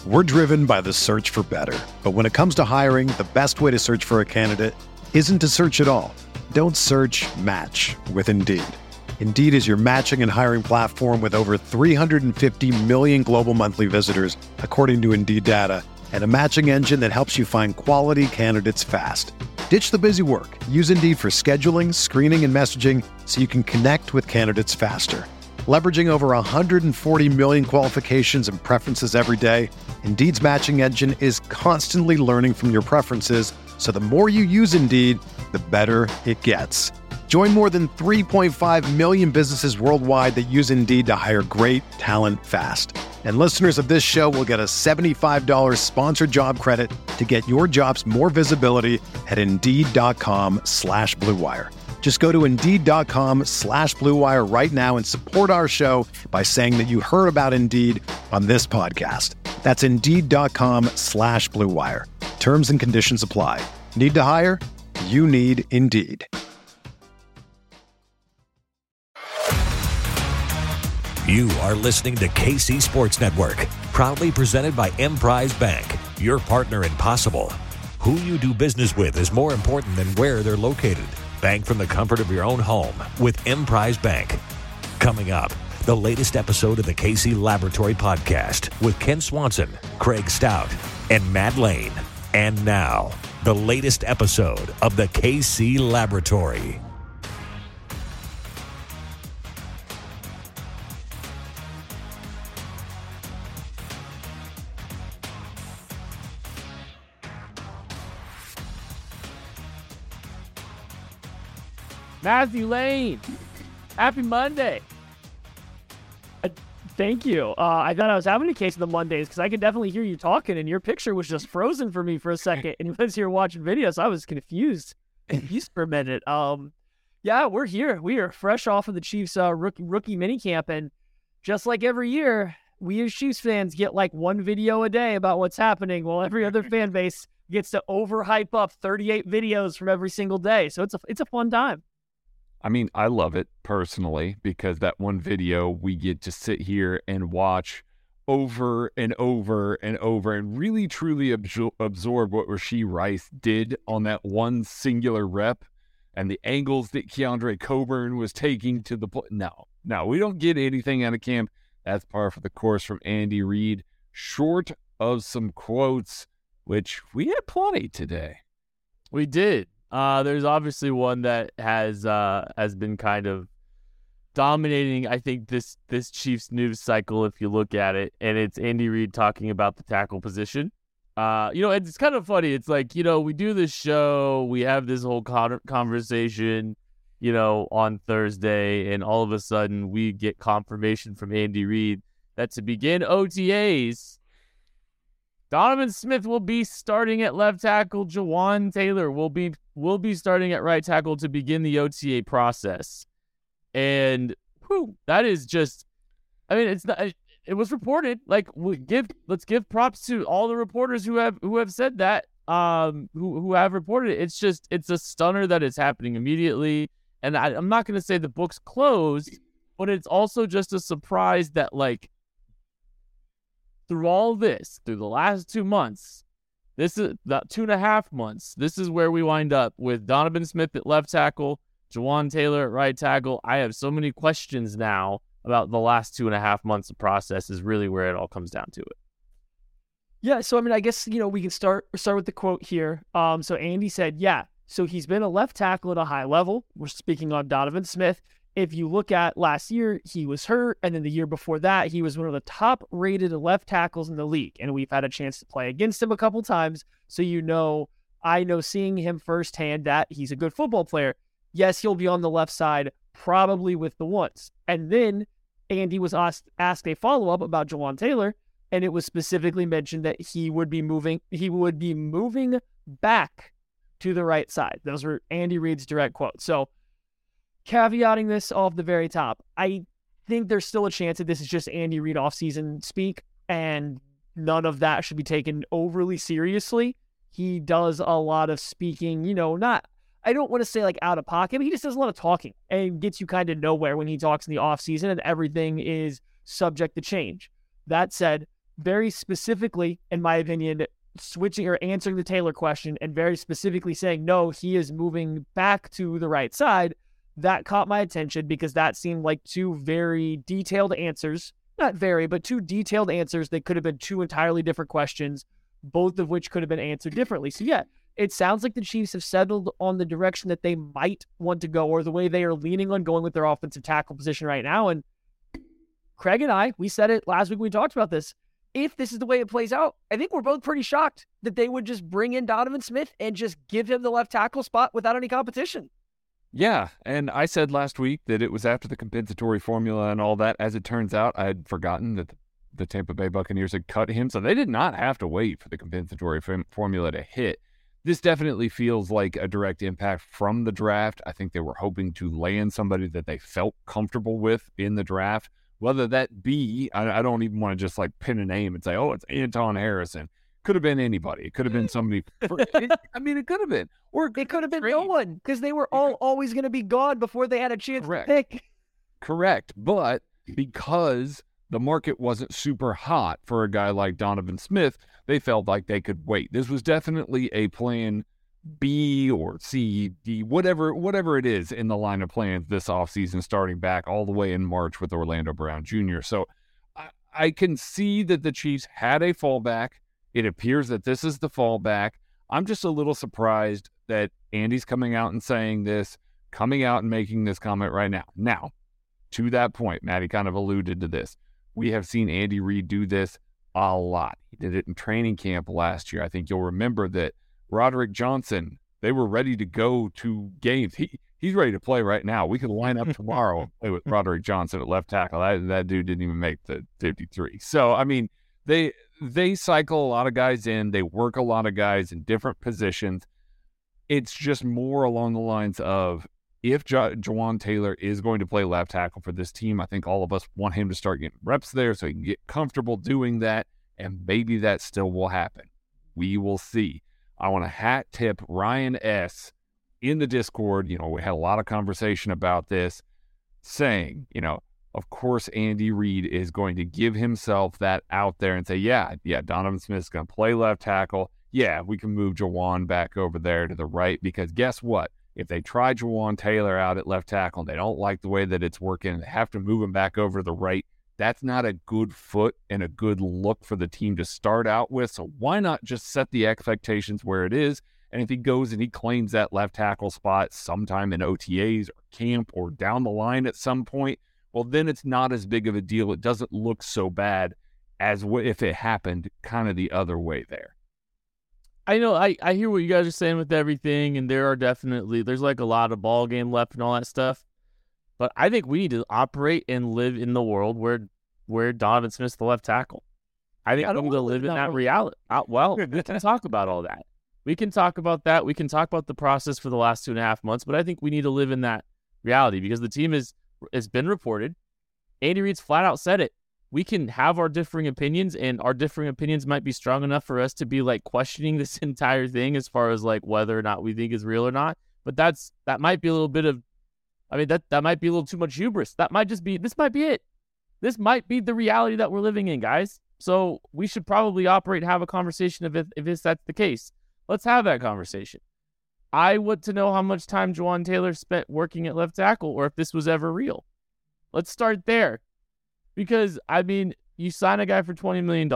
We're driven by the search for better. But when it comes to hiring, the best way to search for a candidate isn't to search at all. Don't search, match with Indeed. Indeed is your matching and hiring platform with over 350 million global monthly visitors, according to Indeed data, and a matching engine that helps you find quality candidates fast. Ditch the busy work. Use Indeed for scheduling, screening, and messaging so you can connect with candidates faster. Leveraging over 140 million qualifications and preferences every day, Indeed's matching engine is constantly learning from your preferences, so the more you use Indeed, the better it gets. Join more than 3.5 million businesses worldwide that use Indeed to hire great talent fast. And listeners of this show will get a $75 sponsored job credit to get your jobs more visibility at Indeed.com/Blue Wire. Just go to Indeed.com/Blue Wire right now and support our show by saying that you heard about Indeed on this podcast. That's Indeed.com/Blue Wire. Terms and conditions apply. Need to hire? You need Indeed. You are listening to KC Sports Network, proudly presented by Emprise Bank, your partner in possible. Who you do business with is more important than where they're located. Bank from the comfort of your own home with Emprise Bank. Coming up, the latest episode of the KC Laboratory Podcast with Ken Swanson, Craig Stout, and Matt Lane. And now, the latest episode of the KC Laboratory. Matthew Lane, happy Monday. Thank you. I thought I was having a case of the Mondays because I could definitely hear you talking and your picture was just frozen for me for a second. And you was here watching videos. I was confused for a minute. Yeah, we're here. We are fresh off of the Chiefs rookie minicamp. And just like every year, we as Chiefs fans get like one video a day about what's happening while every other fan base gets to overhype up 38 videos from every single day. So it's a fun time. I mean, I love it personally because that one video we get to sit here and watch over and over and over and really truly absorb what Rashee Rice did on that one singular rep and the angles that Keandre Coburn was taking to the play. No, we don't get anything out of camp. That's par for the course from Andy Reid, short of some quotes, which we had plenty today. We did. There's obviously one that has been kind of dominating, I think, this Chiefs news cycle, if you look at it, and it's Andy Reid talking about the tackle position. It's kind of funny. It's like, we do this show, we have this whole conversation, on Thursday, and all of a sudden we get confirmation from Andy Reid that to begin OTAs, Donovan Smith will be starting at left tackle. Jawaan Taylor will be starting at right tackle to begin the OTA process. And that is just, it's not. It was reported. Like, let's give props to all the reporters who have said that. Who have reported it. It's a stunner that it's happening immediately. And I'm not going to say the book's closed, but it's also just a surprise that through all this, through the last 2 months, this is about 2.5 months, this is where we wind up with Donovan Smith at left tackle, Jawaan Taylor at right tackle. I have so many questions now about the last 2.5 months of process is really where it all comes down to it. Yeah, so I guess, we can start with the quote here. So Andy said, so he's been a left tackle at a high level. We're speaking on Donovan Smith. If you look at last year, he was hurt, and then the year before that, he was one of the top-rated left tackles in the league, and we've had a chance to play against him a couple times, so I know seeing him firsthand that he's a good football player. Yes, he'll be on the left side, probably with the ones. And then Andy was asked a follow-up about Jawaan Taylor, and it was specifically mentioned that he would be moving back to the right side. Those were Andy Reid's direct quotes. So, caveating this off the very top, I think there's still a chance that this is just Andy Reid offseason speak, and none of that should be taken overly seriously. He does a lot of speaking, I don't want to say out of pocket, but he just does a lot of talking and gets you kind of nowhere when he talks in the offseason, and everything is subject to change. That said, very specifically, in my opinion, switching or answering the Taylor question and very specifically saying, no, he is moving back to the right side, that caught my attention because that seemed like two very detailed answers. Not very, but two detailed answers that could have been two entirely different questions, both of which could have been answered differently. So yeah, it sounds like the Chiefs have settled on the direction that they might want to go or the way they are leaning on going with their offensive tackle position right now. And Craig and I, we said it last week when we talked about this. If this is the way it plays out, I think we're both pretty shocked that they would just bring in Donovan Smith and just give him the left tackle spot without any competition. Yeah, and I said last week that it was after the compensatory formula and all that. As it turns out, I had forgotten that the Tampa Bay Buccaneers had cut him, so they did not have to wait for the compensatory formula to hit. This definitely feels like a direct impact from the draft. I think they were hoping to land somebody that they felt comfortable with in the draft, whether that be, I don't even want to just like pin a name and say, oh, it's Anton Harrison. Could have been anybody. It could have been somebody. It could have been. Or it could have been no one because they were all always going to be gone before they had a chance to pick. Correct. But because the market wasn't super hot for a guy like Donovan Smith, they felt like they could wait. This was definitely a plan B or C, D, whatever it is in the line of plans this offseason, starting back all the way in March with Orlando Brown Jr. So I can see that the Chiefs had a fallback. It appears that this is the fallback. I'm just a little surprised that Andy's coming out and saying this, coming out and making this comment right now. Now, to that point, Maddie kind of alluded to this. We have seen Andy Reid do this a lot. He did it in training camp last year. I think you'll remember that Roderick Johnson, they were ready to go to games. He's ready to play right now. We could line up tomorrow and play with Roderick Johnson at left tackle. That dude didn't even make the 53. So, I mean, they cycle a lot of guys in. They work a lot of guys in different positions. It's just more along the lines of if Jawaan Taylor is going to play left tackle for this team, I think all of us want him to start getting reps there so he can get comfortable doing that, and maybe that still will happen. We will see. I want to hat tip Ryan S. in the Discord. You know, we had a lot of conversation about this, saying, you know, of course, Andy Reid is going to give himself that out there and say, yeah, Donovan Smith's going to play left tackle. Yeah, we can move Jawaan back over there to the right because guess what? If they try Jawaan Taylor out at left tackle and they don't like the way that it's working and they have to move him back over to the right, that's not a good foot and a good look for the team to start out with. So why not just set the expectations where it is? And if he goes and he claims that left tackle spot sometime in OTAs or camp or down the line at some point, well, then it's not as big of a deal. It doesn't look so bad as if it happened kind of the other way there. I know, I hear what you guys are saying with everything, and there's like a lot of ball game left and all that stuff. But I think we need to operate and live in the world where Donovan Smith's the left tackle. I think I'm going to live in that reality. Well, we can talk about all that. We can talk about that. We can talk about the process for the last 2.5 months, but I think we need to live in that reality because the team has been reported. Andy Reid's flat out said it. We can have our differing opinions, and our differing opinions might be strong enough for us to be like questioning this entire thing as far as like whether or not we think is real or not. But that might be a little bit of, I mean, that might be a little too much hubris. This might be it. This might be the reality that we're living in, guys. So we should probably operate and have a conversation if that's the case. Let's have that conversation. I want to know how much time Jawaan Taylor spent working at left tackle or if this was ever real. Let's start there. Because, I mean, you sign a guy for $20 million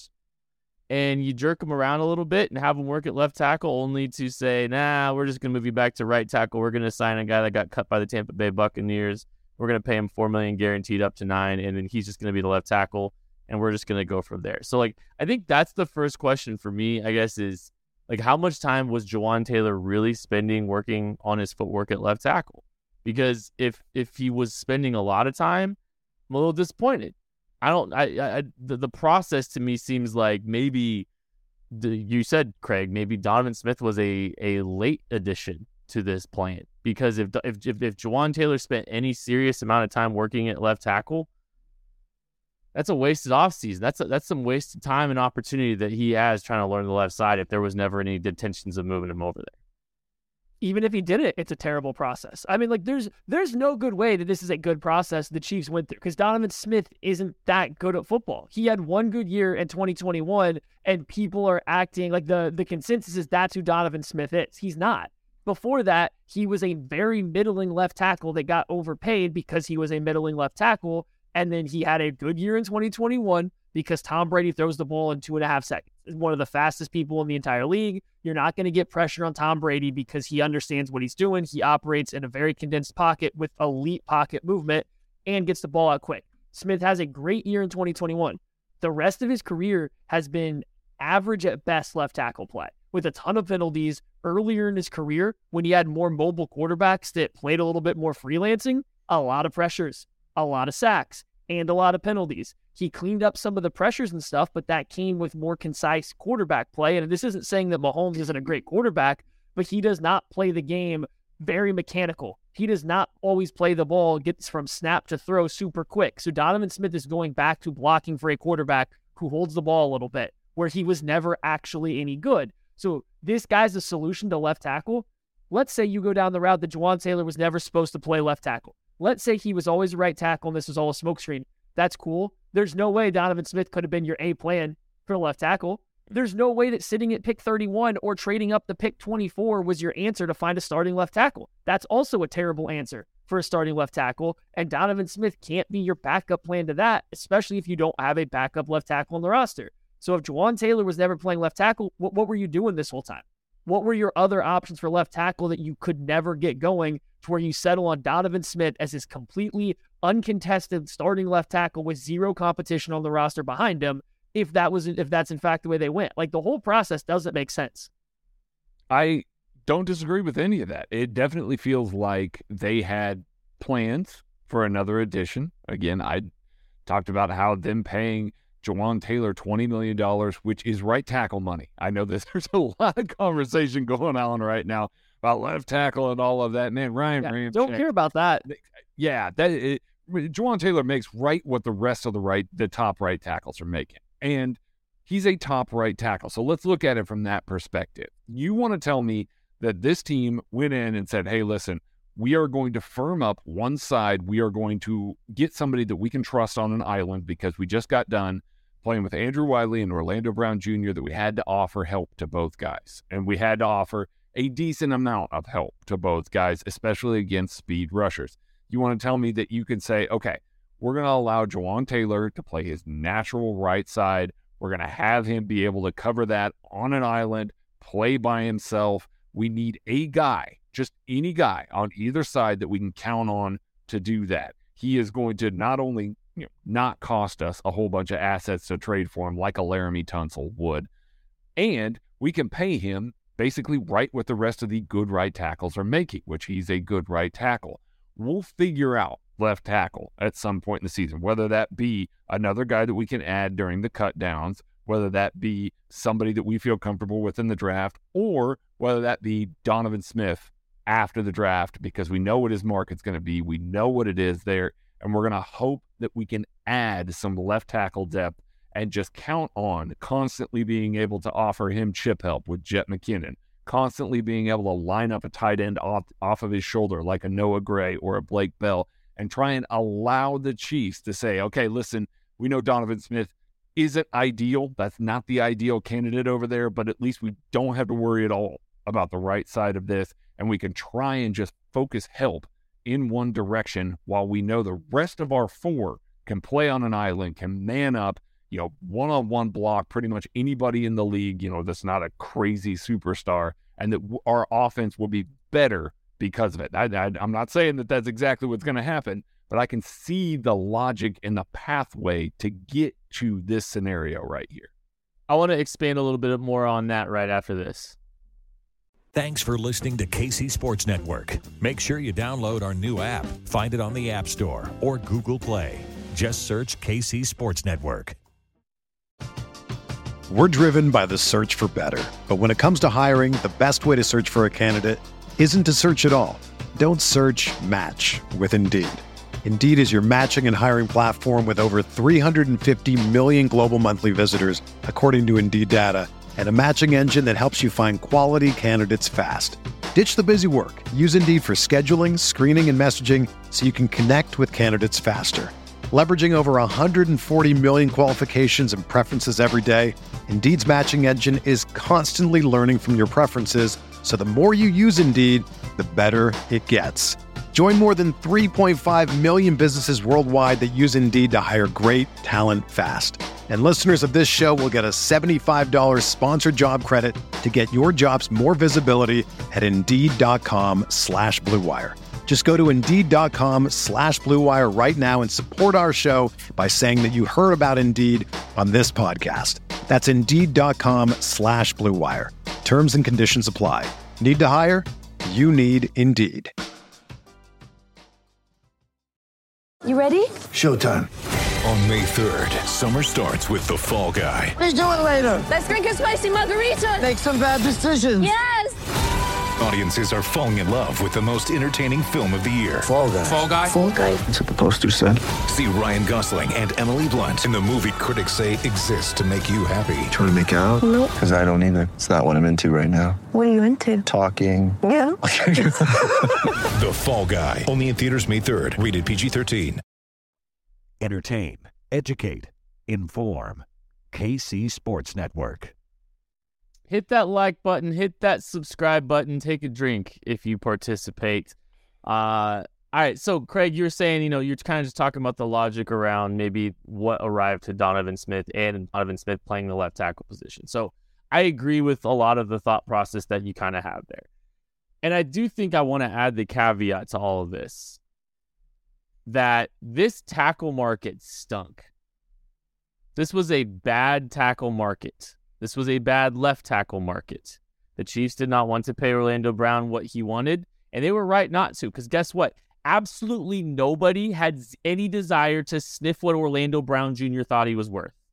and you jerk him around a little bit and have him work at left tackle only to say, nah, we're just going to move you back to right tackle. We're going to sign a guy that got cut by the Tampa Bay Buccaneers. We're going to pay him $4 million guaranteed up to $9 million, and then he's just going to be the left tackle, and we're just going to go from there. So, like, I think that's the first question for me, I guess, is, like, how much time was Jawaan Taylor really spending working on his footwork at left tackle? Because if he was spending a lot of time, I'm a little disappointed. The process to me seems like maybe you said, Craig, maybe Donovan Smith was a late addition to this plan, because if Jawaan Taylor spent any serious amount of time working at left tackle, that's a wasted offseason. That's some wasted time and opportunity that he has trying to learn the left side if there was never any intentions of moving him over there. even if he did it, it's a terrible process. I mean, like, there's no good way that this is a good process the Chiefs went through, because Donovan Smith isn't that good at football. He had one good year in 2021, and people are acting like the consensus is that's who Donovan Smith is. He's not. Before that, he was a very middling left tackle that got overpaid because he was a middling left tackle, and then he had a good year in 2021 because Tom Brady throws the ball in 2.5 seconds. He's one of the fastest people in the entire league. You're not going to get pressure on Tom Brady because he understands what he's doing. He operates in a very condensed pocket with elite pocket movement and gets the ball out quick. Smith has a great year in 2021. The rest of his career has been average at best left tackle play, with a ton of penalties. Earlier in his career, when he had more mobile quarterbacks that played a little bit more freelancing, a lot of pressures, a lot of sacks, and a lot of penalties. He cleaned up some of the pressures and stuff, but that came with more concise quarterback play. And this isn't saying that Mahomes isn't a great quarterback, but he does not play the game very mechanical. He does not always play the ball, gets from snap to throw super quick. So Donovan Smith is going back to blocking for a quarterback who holds the ball a little bit, where he was never actually any good. So this guy's a solution to left tackle. Let's say you go down the route that Jawaan Taylor was never supposed to play left tackle. Let's say he was always a right tackle and this was all a smokescreen. That's cool. There's no way Donovan Smith could have been your A plan for left tackle. There's no way that sitting at pick 31 or trading up the pick 24 was your answer to find a starting left tackle. That's also a terrible answer for a starting left tackle, and Donovan Smith can't be your backup plan to that, especially if you don't have a backup left tackle on the roster. So if Jawaan Taylor was never playing left tackle, what were you doing this whole time? What were your other options for left tackle that you could never get going to where you settle on Donovan Smith as his completely uncontested starting left tackle with zero competition on the roster behind him, if that's in fact the way they went? Like, the whole process doesn't make sense. I don't disagree with any of that. It definitely feels like they had plans for another addition. Again, I talked about how them paying Jawaan Taylor $20 million, which is right tackle money. I know there's a lot of conversation going on right now about left tackle and all of that. Man, Ryan Ramczyk, don't care about that. Yeah, Jawaan Taylor makes right what the rest of the top right tackles are making. And he's a top right tackle. So let's look at it from that perspective. You want to tell me that this team went in and said, hey, listen, we are going to firm up one side. We are going to get somebody that we can trust on an island because we just got done playing with Andrew Wiley and Orlando Brown Jr., that we had to offer help to both guys. And we had to offer a decent amount of help to both guys, especially against speed rushers. You want to tell me that you can say, okay, we're going to allow Jawaan Taylor to play his natural right side. We're going to have him be able to cover that on an island, play by himself. We need a guy, just any guy on either side that we can count on to do that. He is going to not only not cost us a whole bunch of assets to trade for him like a Laramie Tunsil would, and we can pay him basically right what the rest of the good right tackles are making, which he's a good right tackle. We'll figure out left tackle at some point in the season, whether that be another guy that we can add during the cut downs, whether that be somebody that we feel comfortable with in the draft, or whether that be Donovan Smith after the draft, because we know what his market's going to be. We know what it is there, and we're going to hope that we can add some left tackle depth and just count on constantly being able to offer him chip help with Jet McKinnon, constantly being able to line up a tight end off of his shoulder like a Noah Gray or a Blake Bell, and try and allow the Chiefs to say, okay, listen, we know Donovan Smith isn't ideal. That's not the ideal candidate over there, but at least we don't have to worry at all about the right side of this, and we can try and just focus help in one direction while we know the rest of our four can play on an island, can man up, one-on-one block pretty much anybody in the league, that's not a crazy superstar, and that our offense will be better because of it. I'm not saying that that's exactly what's going to happen, but I can see the logic and the pathway to get to this scenario right here. I want to expand a little bit more on that right after this. Thanks for listening to KC Sports Network. Make sure you download our new app. Find it on the App Store or Google Play. Just search KC Sports Network. We're driven by the search for better. But when it comes to hiring, the best way to search for a candidate isn't to search at all. Don't search, match with Indeed. Indeed is your matching and hiring platform with over 350 million global monthly visitors, according to Indeed data, and a matching engine that helps you find quality candidates fast. Ditch the busy work. Use Indeed for scheduling, screening, and messaging so you can connect with candidates faster. Leveraging over 140 million qualifications and preferences every day, Indeed's matching engine is constantly learning from your preferences, so the more you use Indeed, the better it gets. Join more than 3.5 million businesses worldwide that use Indeed to hire great talent fast. And listeners of this show will get a $75 sponsored job credit to get your jobs more visibility at Indeed.com/Blue Wire. Just go to Indeed.com/Blue Wire right now and support our show by saying that you heard about Indeed on this podcast. That's Indeed.com/Blue Wire. Terms and conditions apply. Need to hire? You need Indeed. You ready? Showtime. On May 3rd, summer starts with The Fall Guy. Let's do it later. Let's drink a spicy margarita. Make some bad decisions. Yes! Audiences are falling in love with the most entertaining film of the year. Fall Guy. Fall Guy. Fall Guy. That's what the poster said. See Ryan Gosling and Emily Blunt in the movie critics say exists to make you happy. Trying to make it out? Nope. Because I don't either. It's not what I'm into right now. What are you into? Talking. Yeah. The Fall Guy. Only in theaters May 3rd. Rated PG-13. Entertain, educate, inform. KC Sports Network. Hit that like button, hit that subscribe button, take a drink if you participate. All right, so Craig, you're saying, you're kind of just talking about the logic around maybe what arrived to Donovan Smith and Donovan Smith playing the left tackle position. So I agree with a lot of the thought process that you kind of have there. And I do think I want to add the caveat to all of this, that this tackle market stunk. This was a bad tackle market. This was a bad left tackle market. The Chiefs did not want to pay Orlando Brown what he wanted, and they were right not to, because guess what? Absolutely nobody had any desire to sniff what Orlando Brown Jr. thought he was worth.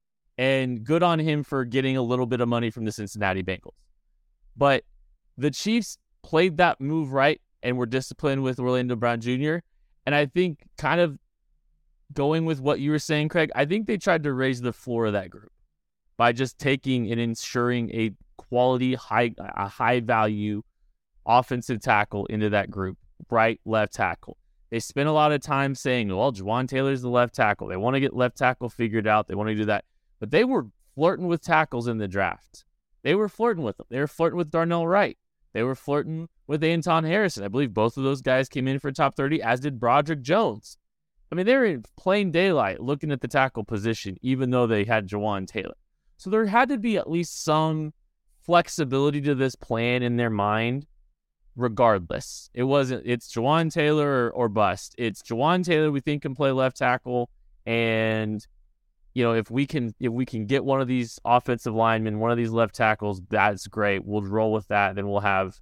And good on him for getting a little bit of money from the Cincinnati Bengals. But the Chiefs played that move right and were disciplined with Orlando Brown Jr., and I think kind of going with what you were saying, Craig, I think they tried to raise the floor of that group by just taking and ensuring a quality, high value offensive tackle into that group, right, left tackle. They spent a lot of time saying, well, Jawaan Taylor's the left tackle. They want to get left tackle figured out. They want to do that. But they were flirting with tackles in the draft. They were flirting with them. They were flirting with Darnell Wright. They were flirting with Anton Harrison. I believe both of those guys came in for top 30, as did Broderick Jones. I mean, they were in plain daylight looking at the tackle position, even though they had Jawaan Taylor. So there had to be at least some flexibility to this plan in their mind, regardless. It's Jawaan Taylor or bust. It's Jawaan Taylor we think can play left tackle, and if we can get one of these offensive linemen, one of these left tackles, that's great. We'll roll with that. Then we'll have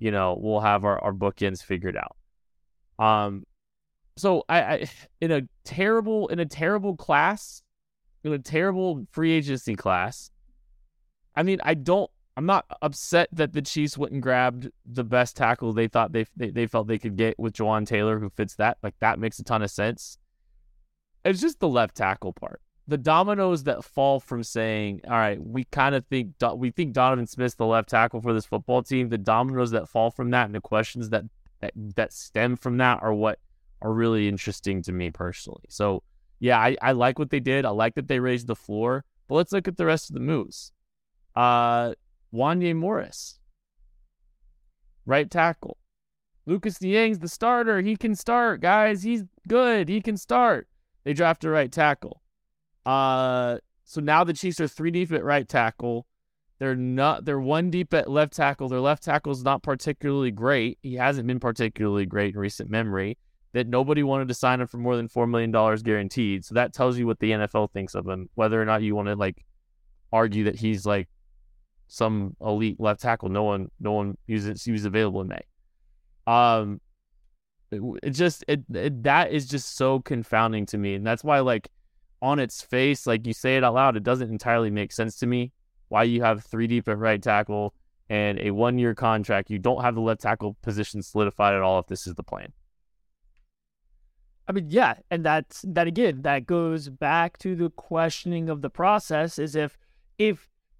our bookends figured out. So I in a terrible class, in a terrible free agency class, I mean, I'm not upset that the Chiefs went and grabbed the best tackle they thought they felt they could get with Jawaan Taylor, who fits that. Like, that makes a ton of sense. It's just the left tackle part. The dominoes that fall from saying, all right, we think Donovan Smith's the left tackle for this football team. The dominoes that fall from that and the questions that stem from that are what are really interesting to me personally. So, yeah, I like what they did. I like that they raised the floor. But let's look at the rest of the moves. Wanya Morris, right tackle. Lucas Niang's the starter. He can start, guys. He's good. He can start. They drafted a right tackle. So now the Chiefs are 3 deep at right tackle. They're 1 deep at left tackle. Their left tackle is not particularly great. He hasn't been particularly great in recent memory. That nobody wanted to sign him for more than $4 million guaranteed. So that tells you what the NFL thinks of him. Whether or not you want to argue that he's some elite left tackle, no one he was available in May. That is just so confounding to me, and that's why on its face, you say it out loud, it doesn't entirely make sense to me. Why you have 3 deep at right tackle and a 1-year contract? You don't have the left tackle position solidified at all if this is the plan. I mean, yeah, and that goes back to the questioning of the process, is if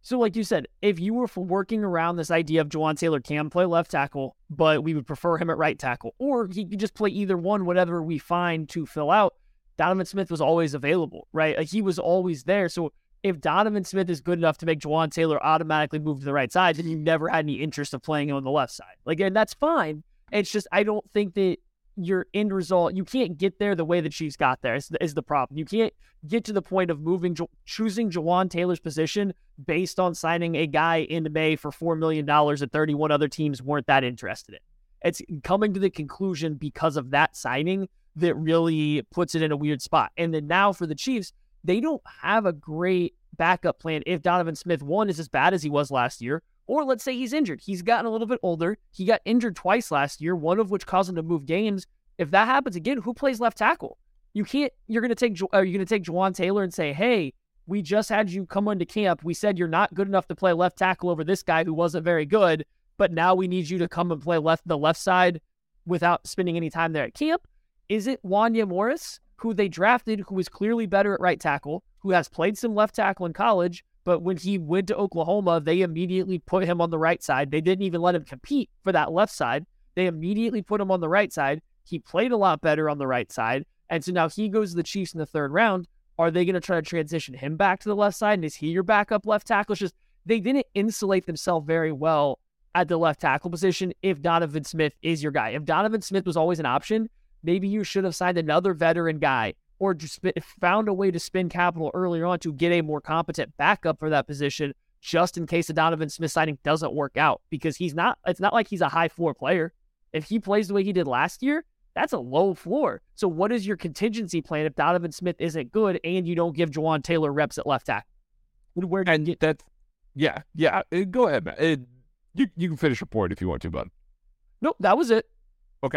So like you said, if you were working around this idea of Jawaan Taylor can play left tackle, but we would prefer him at right tackle, or he could just play either one, whatever we find to fill out, Donovan Smith was always available, right? Like he was always there. So if Donovan Smith is good enough to make Jawaan Taylor automatically move to the right side, then you never had any interest of playing him on the left side. Like, and that's fine. It's just, I don't think that your end result, you can't get there the way the Chiefs got there is the problem. You can't get to the point of choosing Jawaan Taylor's position based on signing a guy in May for $4 million that 31 other teams weren't that interested in. It's coming to the conclusion because of that signing that really puts it in a weird spot. And then now for the Chiefs, they don't have a great backup plan if Donovan Smith, one, is as bad as he was last year, or let's say he's injured. He's gotten a little bit older. He got injured twice last year, one of which caused him to move games. If that happens again, who plays left tackle? You're going to take Jawaan Taylor and say, hey, we just had you come into camp. We said you're not good enough to play left tackle over this guy who wasn't very good, but now we need you to come and play the left side without spending any time there at camp. Is it Wanya Morris, who they drafted, who is clearly better at right tackle, who has played some left tackle in college, but when he went to Oklahoma, they immediately put him on the right side. They didn't even let him compete for that left side. They immediately put him on the right side. He played a lot better on the right side. And so now he goes to the Chiefs in the third round. Are they going to try to transition him back to the left side? And is he your backup left tackle? It's just, they didn't insulate themselves very well at the left tackle position if Donovan Smith is your guy. If Donovan Smith was always an option, maybe you should have signed another veteran guy or just found a way to spend capital earlier on to get a more competent backup for that position just in case the Donovan Smith signing doesn't work out. Because it's not like he's a high floor player. If he plays the way he did last year, that's a low floor. So what is your contingency plan if Donovan Smith isn't good and you don't give Jawaan Taylor reps at left tackle? Where do you get that? Yeah. Go ahead, man. You can finish your point if you want to, bud. Nope, that was it. Okay.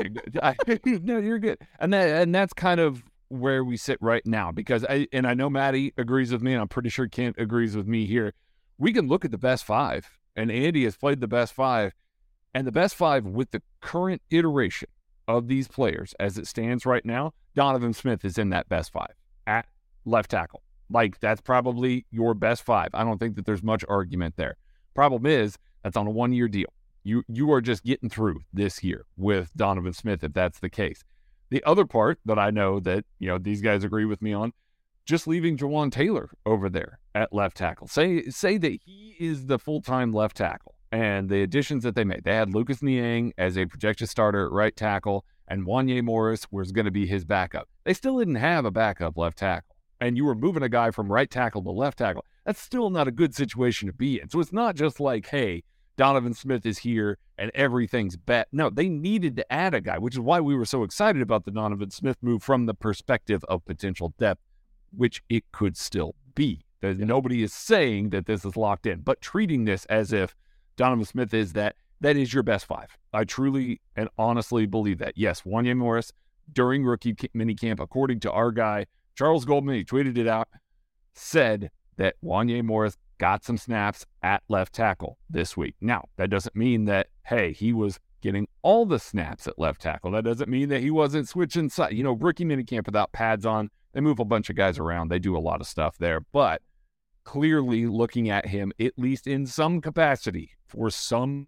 Good. No, you're good. And that's kind of where we sit right now, because I know Maddie agrees with me, and I'm pretty sure Kent agrees with me here. We can look at the best five, and Andy has played the best five, and the best five with the current iteration of these players as it stands right now, Donovan Smith is in that best five at left tackle. Like, that's probably your best five. I don't think that there's much argument there. Problem is, that's on a one-year deal. You are just getting through this year with Donovan Smith, if that's the case. The other part that I know that, these guys agree with me on, just leaving Jawaan Taylor over there at left tackle. Say that he is the full-time left tackle, and the additions that they made. They had Lucas Niang as a projected starter at right tackle, and Wanya Morris was going to be his backup. They still didn't have a backup left tackle, and you were moving a guy from right tackle to left tackle. That's still not a good situation to be in. So it's not just like, hey, Donovan Smith is here and everything's bet. No, they needed to add a guy, which is why we were so excited about the Donovan Smith move from the perspective of potential depth, which it could still be. Nobody is saying that this is locked in, but treating this as if Donovan Smith is that is your best five. I truly and honestly believe that. Yes, Wanya Morris, during rookie minicamp, according to our guy, Charles Goldman, he tweeted it out, said that Wanya Morris got some snaps at left tackle this week. Now, that doesn't mean that, hey, he was getting all the snaps at left tackle. That doesn't mean that he wasn't switching side. Rookie minicamp without pads on, they move a bunch of guys around. They do a lot of stuff there. But clearly looking at him, at least in some capacity, for some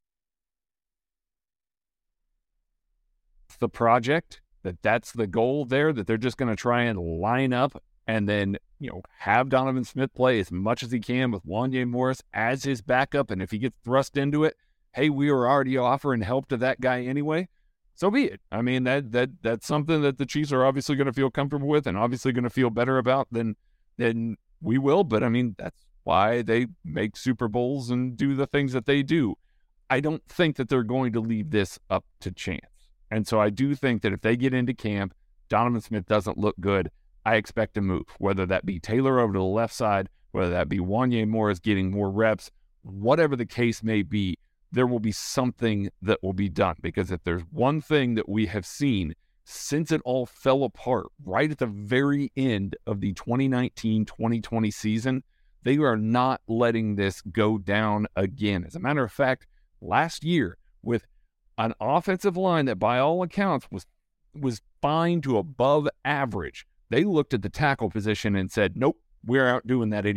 the project, that's the goal there, that they're just going to try and line up and then, have Donovan Smith play as much as he can with Wanya Morris as his backup. And if he gets thrust into it, hey, we were already offering help to that guy anyway, so be it. I mean, that's something that the Chiefs are obviously going to feel comfortable with and obviously going to feel better about than we will. But, I mean, that's why they make Super Bowls and do the things that they do. I don't think that they're going to leave this up to chance. And so I do think that if they get into camp, Donovan Smith doesn't look good, I expect a move, whether that be Taylor over to the left side, whether that be Wanya Morris getting more reps, whatever the case may be, there will be something that will be done. Because if there's one thing that we have seen since it all fell apart right at the very end of the 2019-2020 season, they are not letting this go down again. As a matter of fact, last year, with an offensive line that by all accounts was fine to above average, they looked at the tackle position and said, nope, we're not doing that anymore.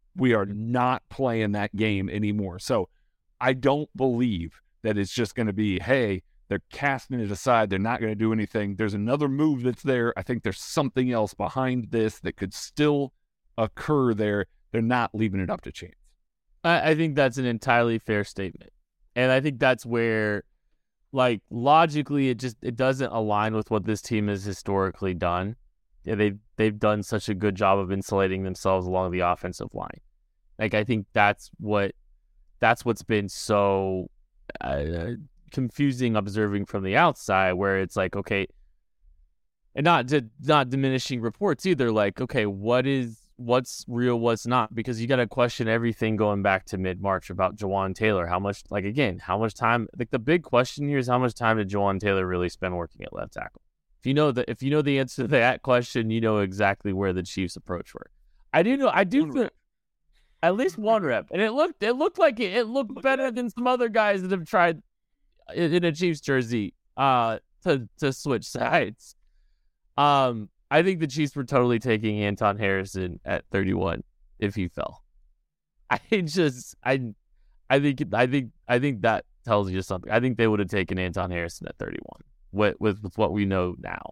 We are not playing that game anymore. So I don't believe that it's just going to be, hey, they're casting it aside. They're not going to do anything. There's another move that's there. I think there's something else behind this that could still occur there. They're not leaving it up to chance. I think that's an entirely fair statement. And I think that's where, like, logically, it doesn't align with what this team has historically done. Yeah, they've done such a good job of insulating themselves along the offensive line. Like, I think that's what's been so confusing observing from the outside, where it's like, okay, and not diminishing reports either. Like, okay, what's real, what's not? Because you got to question everything going back to mid-March about Jawaan Taylor. How much time? Like, the big question here is, how much time did Jawaan Taylor really spend working at left tackle? If you know the answer to that question, you know exactly where the Chiefs' approach were. I do feel at least one rep, and it looked better than some other guys that have tried in a Chiefs jersey to switch sides. I think the Chiefs were totally taking Anton Harrison at 31 if he fell. I think that tells you something. I think they would have taken Anton Harrison at 31 with what we know now.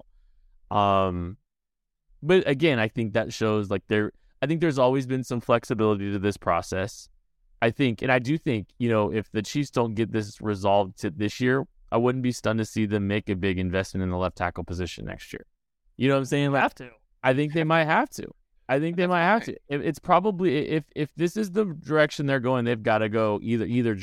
But again, I think that shows I think there's always been some flexibility to this process. I do think, if the Chiefs don't get this resolved to this year, I wouldn't be stunned to see them make a big investment in the left tackle position next year. You know what I'm saying? Have to. I think they might have to. It's probably, if this is the direction they're going, they've got to go either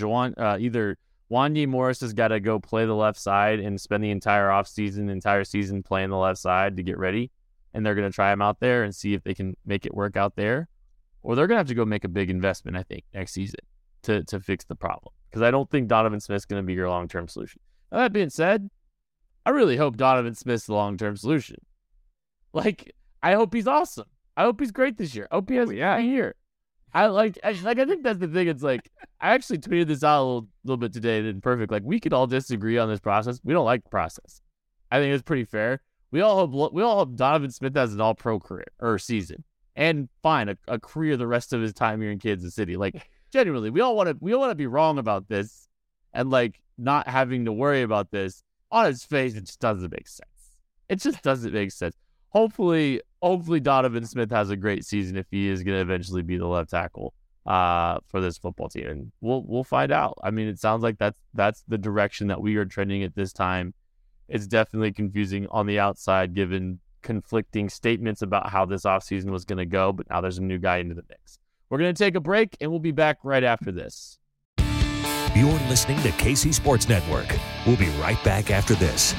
Wanya Morris has got to go play the left side and spend the entire season playing the left side to get ready. And they're going to try him out there and see if they can make it work out there. Or they're going to have to go make a big investment, I think, next season to fix the problem. Because I don't think Donovan Smith's going to be your long-term solution. Now, that being said, I really hope Donovan Smith's the long-term solution. Like, I hope he's awesome. I hope he's great this year. I hope he has a great year. I think that's the thing. It's like, I actually tweeted this out a little bit today. It didn't perfect. Like, we could all disagree on this process. We don't like the process. I think it's pretty fair. We all hope Donovan Smith has an all-pro career or season, and fine, a career the rest of his time here in Kansas City. Like, genuinely, we all want to be wrong about this, and like not having to worry about this. On its face, it just doesn't make sense. It just doesn't make sense. Hopefully Donovan Smith has a great season if he is going to eventually be the left tackle for this football team, and we'll find out. I mean, it sounds like that's the direction that we are trending at this time. It's definitely confusing on the outside, given conflicting statements about how this offseason was going to go, but now there's a new guy into the mix. We're going to take a break, and we'll be back right after this. You're listening to KC Sports Network. We'll be right back after this.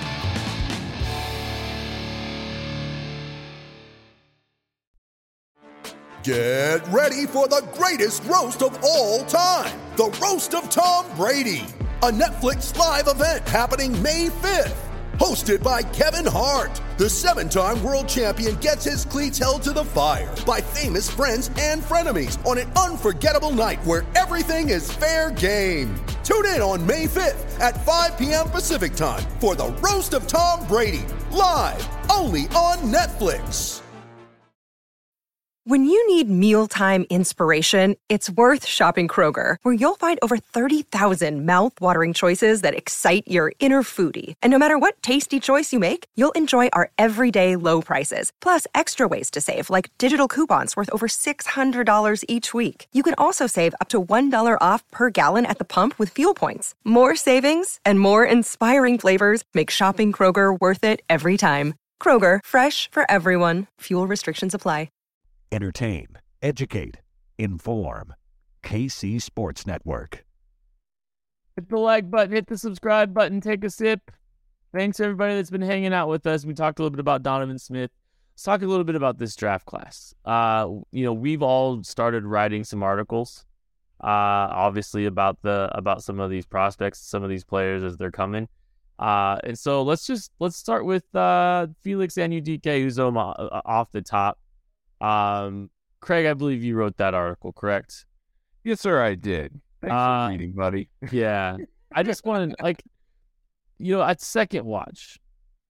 Get ready for the greatest roast of all time, the Roast of Tom Brady, a Netflix live event happening May 5th. Hosted by Kevin Hart, the 7-time world champion gets his cleats held to the fire by famous friends and frenemies on an unforgettable night where everything is fair game. Tune in on May 5th at 5 p.m. Pacific time for the Roast of Tom Brady, live only on Netflix. When you need mealtime inspiration, it's worth shopping Kroger, where you'll find over 30,000 mouth-watering choices that excite your inner foodie. And no matter what tasty choice you make, you'll enjoy our everyday low prices, plus extra ways to save, like digital coupons worth over $600 each week. You can also save up to $1 off per gallon at the pump with fuel points. More savings and more inspiring flavors make shopping Kroger worth it every time. Kroger, fresh for everyone. Fuel restrictions apply. Entertain, educate, inform. KC Sports Network. Hit the like button, hit the subscribe button, take a sip. Thanks everybody that's been hanging out with us. We talked a little bit about Donovan Smith. Let's talk a little bit about this draft class. We've all started writing some articles, obviously about some of these prospects, some of these players as they're coming. And so let's start with Felix Anudike, who's off the top. Craig, I believe you wrote that article, correct? Yes, sir, I did. Thanks for reading, buddy. Yeah. I just wanted, at second watch,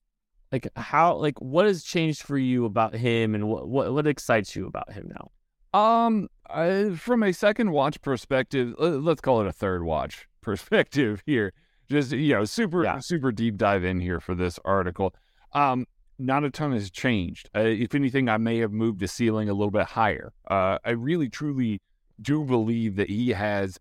what has changed for you about him, and what excites you about him now? From a second watch perspective, let's call it a third watch perspective here. Just, super deep dive in here for this article. Not a ton has changed. If anything, I may have moved the ceiling a little bit higher. I really, truly do believe that he has,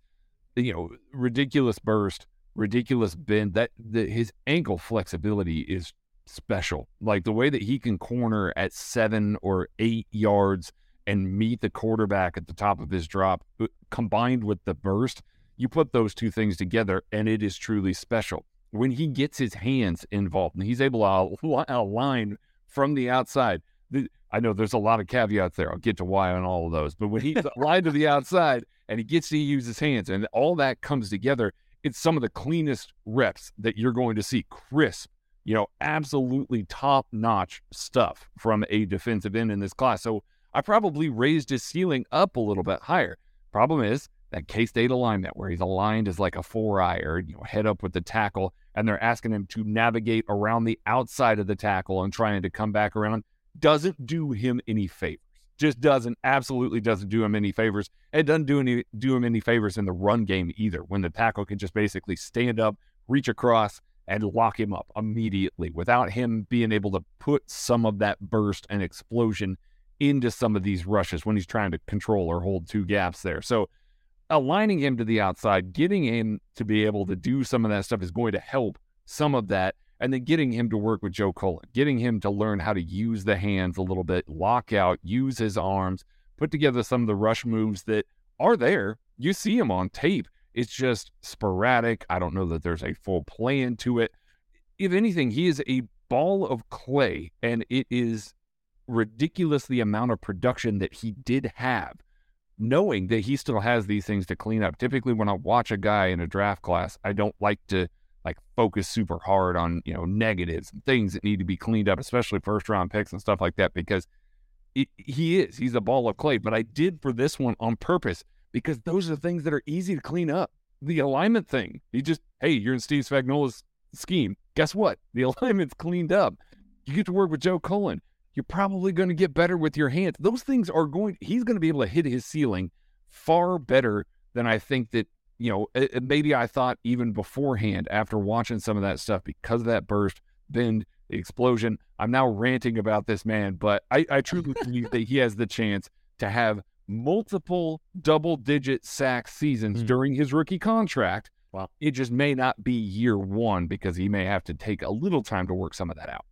ridiculous burst, ridiculous bend. That his ankle flexibility is special. Like the way that he can corner at 7 or 8 yards and meet the quarterback at the top of his drop, combined with the burst, you put those two things together, and it is truly special. When he gets his hands involved and he's able to align from the outside, I know there's a lot of caveats there. I'll get to why on all of those. But when he's aligned to the outside and he gets to use his hands and all that comes together, it's some of the cleanest reps that you're going to see. Crisp, absolutely top-notch stuff from a defensive end in this class. So I probably raised his ceiling up a little bit higher. Problem is, that K-State alignment where he's aligned as like a 4-eye or head up with the tackle, and they're asking him to navigate around the outside of the tackle and trying to come back around, doesn't do him any favors. Just absolutely doesn't do him any favors. It doesn't do him any favors in the run game either, when the tackle can just basically stand up, reach across, and lock him up immediately without him being able to put some of that burst and explosion into some of these rushes when he's trying to control or hold two gaps there. So aligning him to the outside, getting him to be able to do some of that stuff is going to help some of that. And then getting him to work with Joe Cullen, getting him to learn how to use the hands a little bit, lock out, use his arms, put together some of the rush moves that are there. You see him on tape. It's just sporadic. I don't know that there's a full plan to it. If anything, he is a ball of clay, and it is ridiculous the amount of production that he did have, knowing that he still has these things to clean up. Typically, when I watch a guy in a draft class, I don't like to focus super hard on, negatives and things that need to be cleaned up, especially first round picks and stuff like that, because he's a ball of clay. But I did for this one on purpose, because those are things that are easy to clean up. The alignment thing, you're in Steve Spagnuolo's scheme. Guess what? The alignment's cleaned up. You get to work with Joe Cullen. You're probably going to get better with your hands. Those things he's going to be able to hit his ceiling far better than I think that, maybe I thought even beforehand after watching some of that stuff, because of that burst, bend, the explosion. I'm now ranting about this man, but I truly believe that he has the chance to have multiple double-digit sack seasons during his rookie contract. Wow. It just may not be year one, because he may have to take a little time to work some of that out.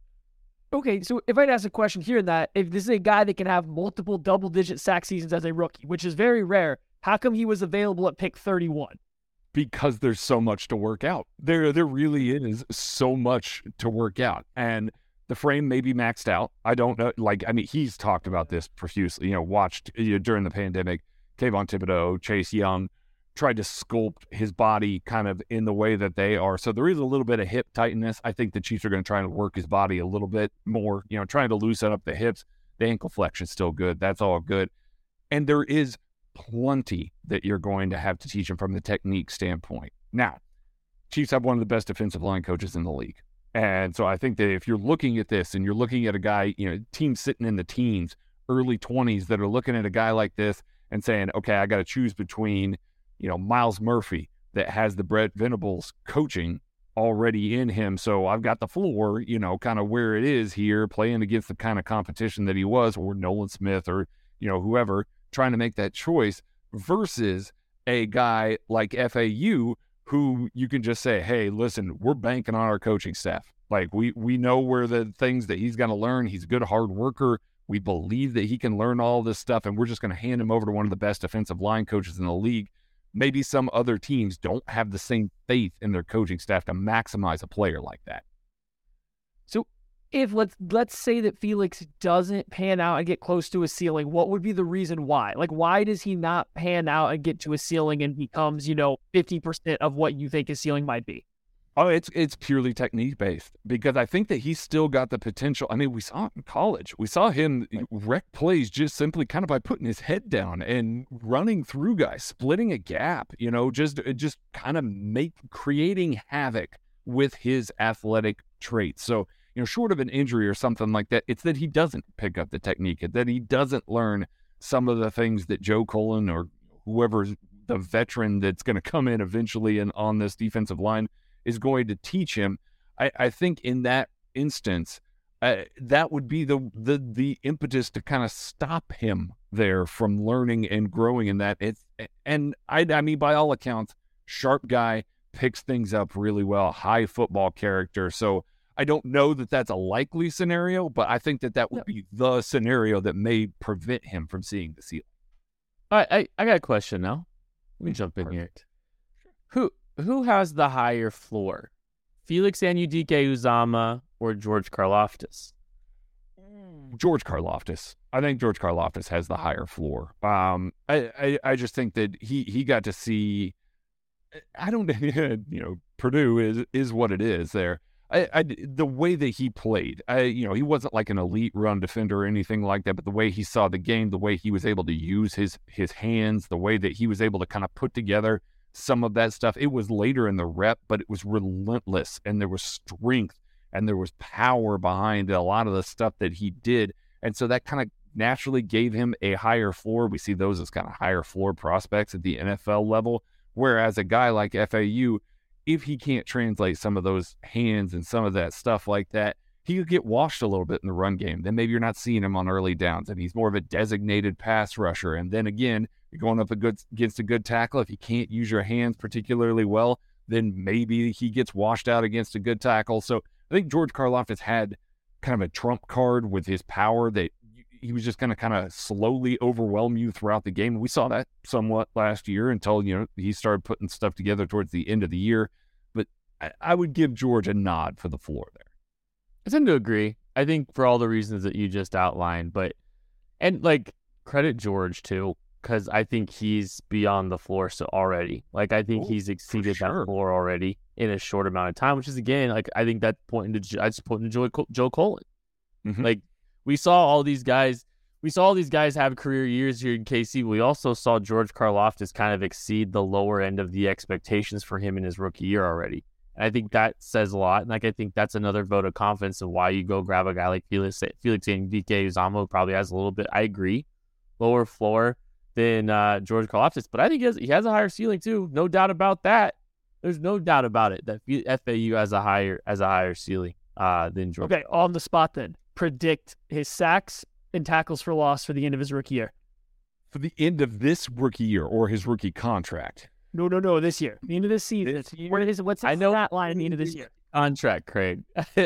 Okay, so if I'd ask a question here, that if this is a guy that can have multiple double-digit sack seasons as a rookie, which is very rare, how come he was available at pick 31? Because there's so much to work out. There really is so much to work out. And the frame may be maxed out. I don't know. He's talked about this profusely, watched during the pandemic, Kayvon Thibodeau, Chase Young, tried to sculpt his body kind of in the way that they are. So there is a little bit of hip tightness. I think the Chiefs are going to try to work his body a little bit more, trying to loosen up the hips. The ankle flexion's still good. That's all good. And there is plenty that you're going to have to teach him from the technique standpoint. Now, Chiefs have one of the best defensive line coaches in the league. And so I think that if you're looking at this and you're looking at a guy, team sitting in the teens, early 20s that are looking at a guy like this and saying, okay, I got to choose between, Myles Murphy that has the Brett Venables coaching already in him. So I've got the floor, kind of where it is here, playing against the kind of competition that he was, or Nolan Smith or, whoever, trying to make that choice, versus a guy like FAU who you can just say, hey, listen, we're banking on our coaching staff. We know where the things that he's going to learn. He's a good hard worker. We believe that he can learn all this stuff, and we're just going to hand him over to one of the best defensive line coaches in the league. Maybe some other teams don't have the same faith in their coaching staff to maximize a player like that. So if let's say that Felix doesn't pan out and get close to a ceiling, what would be the reason why? Why does he not pan out and get to a ceiling and becomes, 50% of what you think his ceiling might be? Oh, it's purely technique-based, because I think that he's still got the potential. I mean, we saw it in college. We saw him wreck plays just simply kind of by putting his head down and running through guys, splitting a gap, just kind of creating havoc with his athletic traits. So, short of an injury or something like that, it's that he doesn't pick up the technique, that he doesn't learn some of the things that Joe Cullen or whoever's the veteran that's going to come in eventually and on this defensive line is going to teach him. I think in that instance, that would be the impetus to kind of stop him there from learning and growing in that. I mean, by all accounts, sharp guy, picks things up really well, high football character. So I don't know that that's a likely scenario, but I think that would be the scenario that may prevent him from seeing the ceiling. All right, I got a question now. Let me jump in here. Who has the higher floor? Felix Anudike-Uzomah or George Karlaftis? George Karlaftis. I think George Karlaftis has the higher floor. I just think that he got to see. I don't, Purdue is what it is there. The way that he played, he wasn't like an elite run defender or anything like that, but the way he saw the game, the way he was able to use his hands, the way that he was able to kind of put together some of that stuff. It was later in the rep, but it was relentless, and there was strength and there was power behind a lot of the stuff that he did. And so that kind of naturally gave him a higher floor. We see those as kind of higher floor prospects at the NFL level. Whereas a guy like FAU, if he can't translate some of those hands and some of that stuff like that, he could get washed a little bit in the run game. Then maybe you're not seeing him on early downs, and he's more of a designated pass rusher. And then again, you're going up against a good tackle. If you can't use your hands particularly well, then maybe he gets washed out against a good tackle. So I think George Karlaftis had kind of a trump card with his power that he was just going to kind of slowly overwhelm you throughout the game. We saw that somewhat last year until, he started putting stuff together towards the end of the year. But I would give George a nod for the floor there. I tend to agree. I think for all the reasons that you just outlined, credit George too, because I think he's beyond the floor already. I think he's exceeded that floor already in a short amount of time, which is, again, I think that I just pointing to Joe Cullen. Mm-hmm. We saw all these guys have career years here in KC. We also saw George Karlaftis kind of exceed the lower end of the expectations for him in his rookie year already. And I think that says a lot. And I think that's another vote of confidence of why you go grab a guy like Felix Anudike-Uzomah, who probably has a little bit, I agree, lower floor than George Karlaftis. But I think he has a higher ceiling too. No doubt about that. There's no doubt about it that FAU has a higher ceiling than George. Okay, on the spot then. Predict his sacks and tackles for loss for the end of his rookie year. For the end of this rookie year or his rookie contract? No, this year. The end of this season. What's his stat line at the end of this year? Contract, Craig.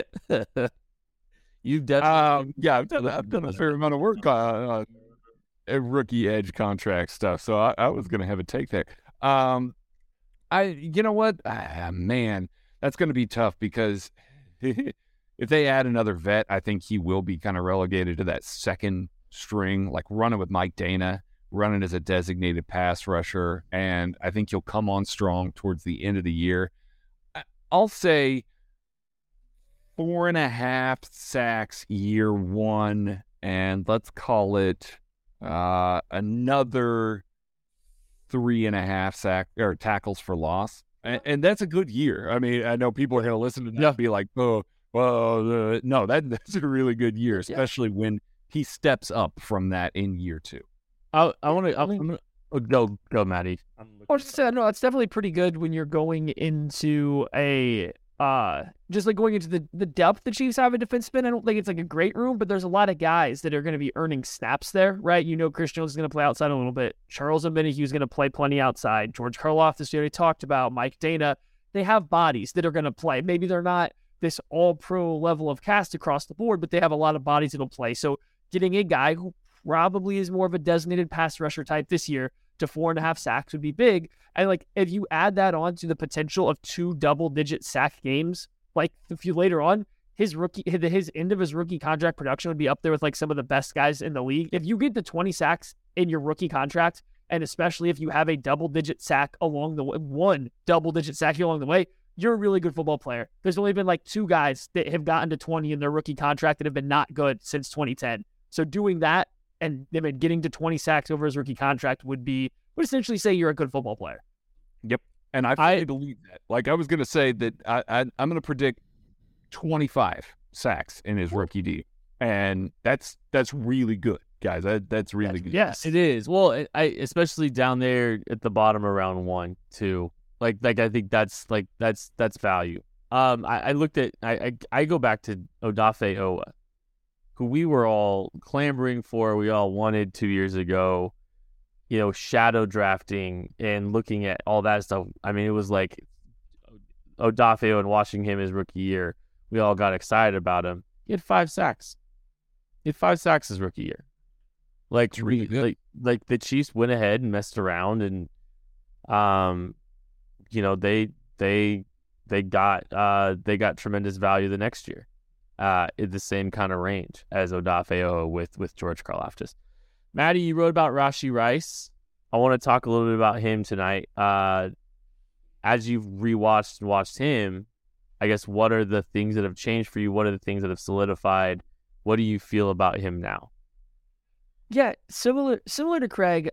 You've definitely... I've done a fair amount of work on rookie edge contract stuff, so I was going to have a take there. You know what? Man, that's going to be tough because... If they add another vet, I think he will be kind of relegated to that second string, like running with Mike Dana, running as a designated pass rusher, and I think he'll come on strong towards the end of the year. I'll say 4.5 sacks year one, and let's call it another 3.5 sack or tackles for loss, and that's a good year. I mean, I know people are going to listen to that and be like, "Oh, well, no, that's a really good year, especially when he steps up from that in year two." Go, Maddie. I was just saying, no, it's definitely pretty good when you're going into going into the depth the Chiefs have a defenseman. I don't think it's a great room, but there's a lot of guys that are going to be earning snaps there, right? Chris Jones is going to play outside a little bit. Charles Omenihu is going to play plenty outside. George Karlaftis, we already talked about. Mike Dana. They have bodies that are going to play. Maybe they're not this all-pro level of cast across the board, but they have a lot of bodies that'll play. So getting a guy who probably is more of a designated pass rusher type this year to 4.5 sacks would be big. And if you add that on to the potential of 2 double-digit sack games, if you later on, his end of his rookie contract production would be up there with some of the best guys in the league. If you get the 20 sacks in your rookie contract, and especially if you have a double-digit sack along the way, one double-digit sack along the way, you're a really good football player. There's only been 2 guys that have gotten to 20 in their rookie contract that have been not good since 2010. So doing that and getting to 20 sacks over his rookie contract would essentially say you're a good football player. Yep. And I believe that. I was going to say that I'm going to predict 25 sacks in his rookie deal. And that's really good guys. That's really good. Yes, it is. Well, I especially down there at the bottom around 1, 2. Like I think that's value. I looked at I go back to Odafe Owa, who we were all clamoring for, we all wanted 2 years ago, shadow drafting and looking at all that stuff. I mean, it was like Odafe Owa and watching him his rookie year, we all got excited about him. He had 5 sacks. He had 5 sacks his rookie year. Like the Chiefs went ahead and messed around, and they got tremendous value the next year, in the same kind of range as Odafe Owa with George Karlaftis. Maddie, you wrote about Rashee Rice. I want to talk a little bit about him tonight. As you've rewatched and watched him, I guess, what are the things that have changed for you? What are the things that have solidified? What do you feel about him now? Yeah, similar to Craig.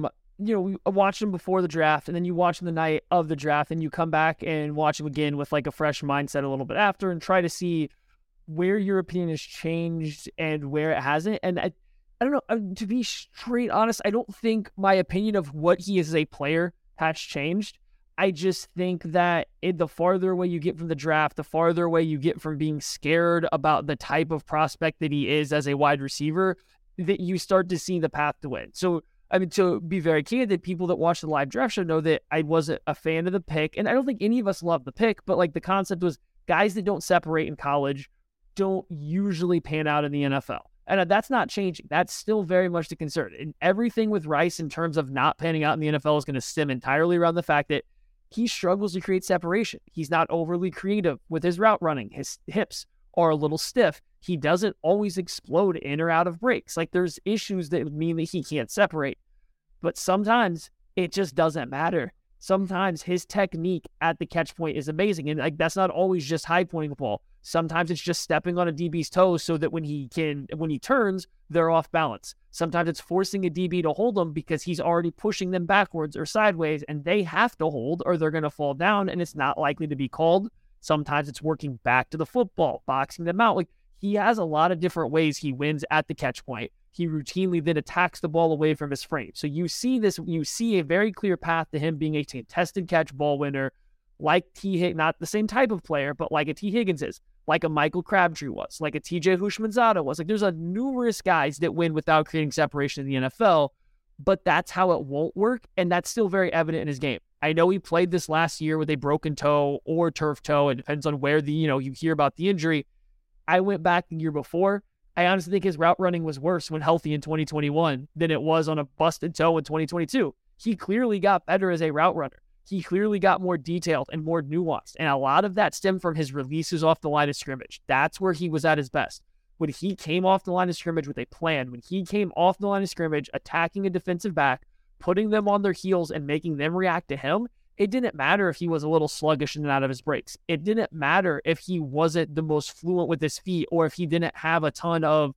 We watched him before the draft, and then you watch him the night of the draft, and you come back and watch him again with like a fresh mindset a little bit after, and try to see where your opinion has changed and where it hasn't. And I don't know, to be straight honest, I don't think my opinion of what he is as a player has changed. I just think that the farther away you get from the draft, the farther away you get from being scared about the type of prospect that he is as a wide receiver, that you start to see the path to win. So, I mean, to be very candid, people that watch the live draft show know that I wasn't a fan of the pick, and I don't think any of us love the pick, but like the concept was guys that don't separate in college don't usually pan out in the NFL. And that's not changing. That's still very much the concern. And everything with Rice in terms of not panning out in the NFL is going to stem entirely around the fact that he struggles to create separation. He's not overly creative with his route running. His hips are a little stiff. He doesn't always explode in or out of breaks. Like, there's issues that mean that he can't separate. But sometimes it just doesn't matter. Sometimes his technique at the catch point is amazing. And like, that's not always just high pointing the ball. Sometimes it's just stepping on a DB's toes so that when he turns, they're off balance. Sometimes it's forcing a DB to hold them because he's already pushing them backwards or sideways, and they have to hold or they're going to fall down, and it's not likely to be called. Sometimes it's working back to the football, boxing them out. Like, he has a lot of different ways he wins at the catch point. He routinely then attacks the ball away from his frame. So you see a very clear path to him being a contested catch ball winner, like T. Higgins, not the same type of player, but like a T. Higgins is, like a Michael Crabtree was, like a TJ Houshmandzadeh was. Like, there's numerous guys that win without creating separation in the NFL, but that's how it won't work, and that's still very evident in his game. I know he played this last year with a broken toe or turf toe. It depends on where you hear about the injury. I went back the year before. I honestly think his route running was worse when healthy in 2021 than it was on a busted toe in 2022. He clearly got better as a route runner. He clearly got more detailed and more nuanced. And a lot of that stemmed from his releases off the line of scrimmage. That's where he was at his best. When he came off the line of scrimmage with a plan, when he came off the line of scrimmage, attacking a defensive back, putting them on their heels and making them react to him, it didn't matter if he was a little sluggish in and out of his breaks. It didn't matter if he wasn't the most fluent with his feet or if he didn't have a ton of,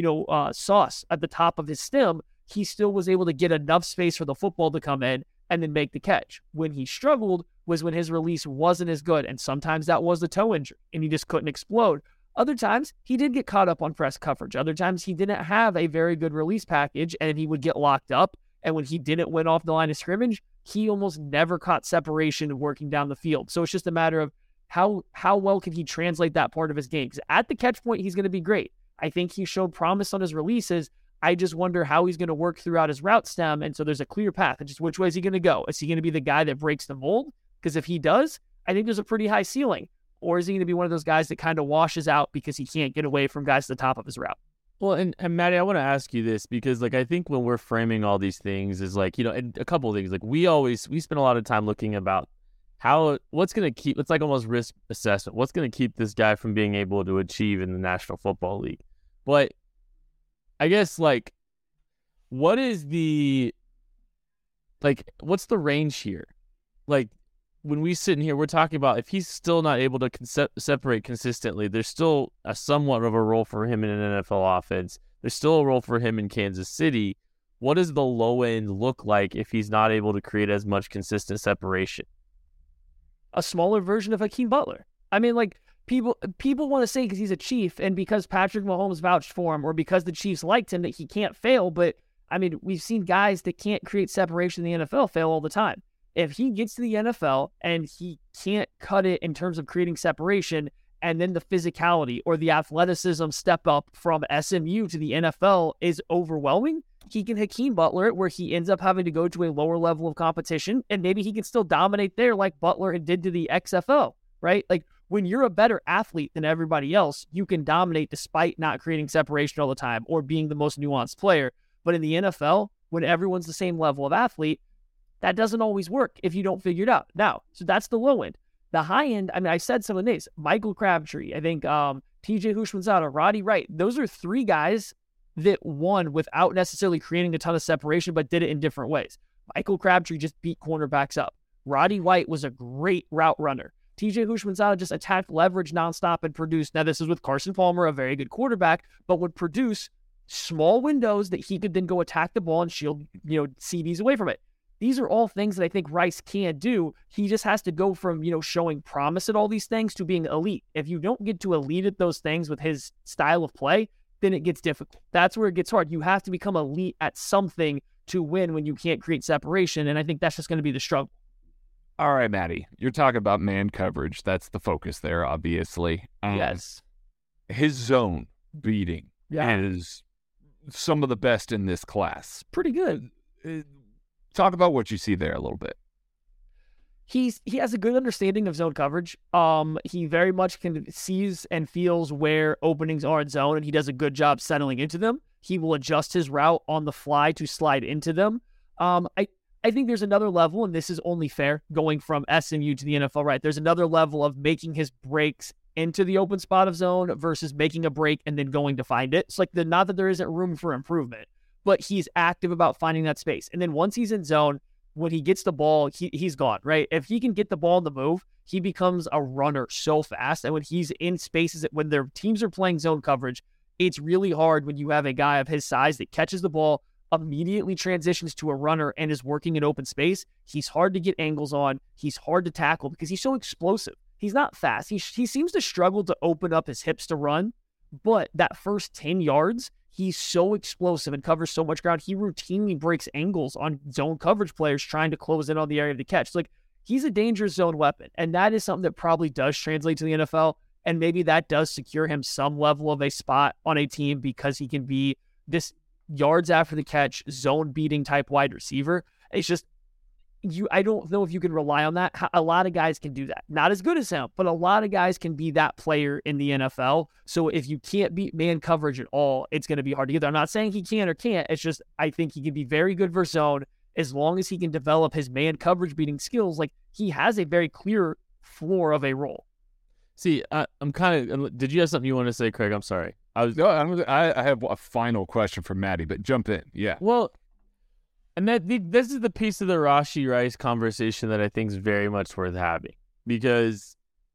sauce at the top of his stem. He still was able to get enough space for the football to come in and then make the catch. When he struggled was when his release wasn't as good, and sometimes that was the toe injury, and he just couldn't explode. Other times, he did get caught up on press coverage. Other times, he didn't have a very good release package, and he would get locked up, and when he didn't win off the line of scrimmage, he almost never caught separation working down the field. So it's just a matter of how well can he translate that part of his game. Because at the catch point, he's going to be great. I think he showed promise on his releases. I just wonder how he's going to work throughout his route stem. And so there's a clear path. And just which way is he going to go? Is he going to be the guy that breaks the mold? Because if he does, I think there's a pretty high ceiling. Or is he going to be one of those guys that kind of washes out because he can't get away from guys at the top of his route? Well, and Maddie, I want to ask you this because, I think when we're framing all these things is and a couple of things, we spend a lot of time looking about what's going to keep, it's like almost risk assessment. What's going to keep this guy from being able to achieve in the National Football League? But I guess, what is what's the range here? When we sit in here, we're talking about if he's still not able to separate consistently, there's still a somewhat of a role for him in an NFL offense. There's still a role for him in Kansas City. What does the low end look like if he's not able to create as much consistent separation? A smaller version of Hakeem Butler. I mean, people want to say because he's a Chief and because Patrick Mahomes vouched for him or because the Chiefs liked him that he can't fail. But, I mean, we've seen guys that can't create separation in the NFL fail all the time. If he gets to the NFL and he can't cut it in terms of creating separation, and then the physicality or the athleticism step up from SMU to the NFL is overwhelming, he can Hakeem Butler it where he ends up having to go to a lower level of competition, and maybe he can still dominate there like Butler did to the XFL, right? Like, when you're a better athlete than everybody else, you can dominate despite not creating separation all the time or being the most nuanced player. But in the NFL, when everyone's the same level of athlete, that doesn't always work if you don't figure it out. Now, so that's the low end. The high end, I mean, I said some of the names. Michael Crabtree, I think TJ Houshmandzadeh, Roddy Wright. Those are three guys that won without necessarily creating a ton of separation, but did it in different ways. Michael Crabtree just beat cornerbacks up. Roddy White was a great route runner. TJ Houshmandzadeh just attacked leverage nonstop and produced. Now, this is with Carson Palmer, a very good quarterback, but would produce small windows that he could then go attack the ball and shield, CBs away from it. These are all things that I think Rice can do. He just has to go from, showing promise at all these things to being elite. If you don't get to elite at those things with his style of play, then it gets difficult. That's where it gets hard. You have to become elite at something to win when you can't create separation, and I think that's just going to be the struggle. All right, Maddie, you're talking about man coverage. That's the focus there, obviously. Yes. His zone beating is some of the best in this class. Pretty good. Talk about what you see there a little bit. He has a good understanding of zone coverage. He very much sees and feels where openings are in zone, and he does a good job settling into them. He will adjust his route on the fly to slide into them. I think there's another level, and this is only fair, going from SMU to the NFL, right? There's another level of making his breaks into the open spot of zone versus making a break and then going to find it. It's like not that there isn't room for improvement, but he's active about finding that space. And then once he's in zone, when he gets the ball, he's gone, right? If he can get the ball on the move, he becomes a runner so fast. And when he's in spaces, when their teams are playing zone coverage, it's really hard when you have a guy of his size that catches the ball, immediately transitions to a runner, and is working in open space. He's hard to get angles on. He's hard to tackle because he's so explosive. He's not fast. He seems to struggle to open up his hips to run, but that first 10 yards, he's so explosive and covers so much ground. He routinely breaks angles on zone coverage players trying to close in on the area of the catch. It's like, he's a dangerous zone weapon, and that is something that probably does translate to the NFL, and maybe that does secure him some level of a spot on a team because he can be this yards after the catch, zone beating type wide receiver. It's just, I don't know if you can rely on that. A lot of guys can do that. Not as good as him, but a lot of guys can be that player in the NFL. So if you can't beat man coverage at all, it's going to be hard to get there. I'm not saying he can or can't. It's just, I think he can be very good versus zone as long as he can develop his man coverage beating skills. Like, he has a very clear floor of a role. See, I'm kind of. Did you have something you want to say, Craig? I'm sorry. I have a final question for Maddie, but jump in. Yeah. Well, and this is the piece of the Rashee Rice conversation that I think is very much worth having, because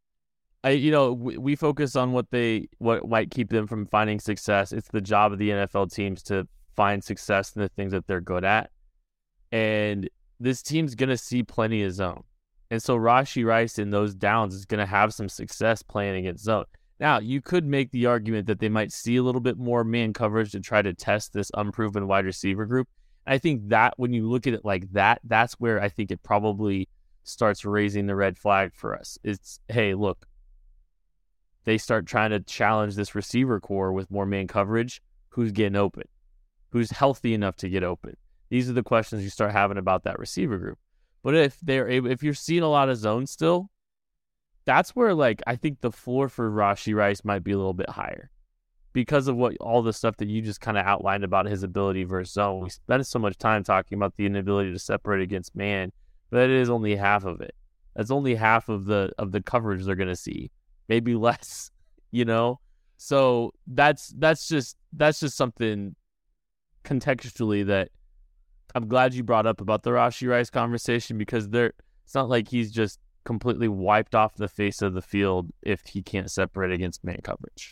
we focus on what might keep them from finding success. It's the job of the NFL teams to find success in the things that they're good at, and this team's gonna see plenty of zone. And so Rashee Rice in those downs is going to have some success playing against zone. Now, you could make the argument that they might see a little bit more man coverage to try to test this unproven wide receiver group. And I think that when you look at it like that, that's where I think it probably starts raising the red flag for us. It's, hey, look, they start trying to challenge this receiver core with more man coverage. Who's getting open? Who's healthy enough to get open? These are the questions you start having about that receiver group. But if you're seeing a lot of zone still, that's where, like, I think the floor for Rashee Rice might be a little bit higher because of all the stuff that you just kind of outlined about his ability versus zone. We spent so much time talking about the inability to separate against man, but it is only half of it. That's only half of the coverage they're going to see, maybe less, So that's just something contextually that I'm glad you brought up about the Rashee Rice conversation, because it's not like he's just completely wiped off the face of the field if he can't separate against man coverage.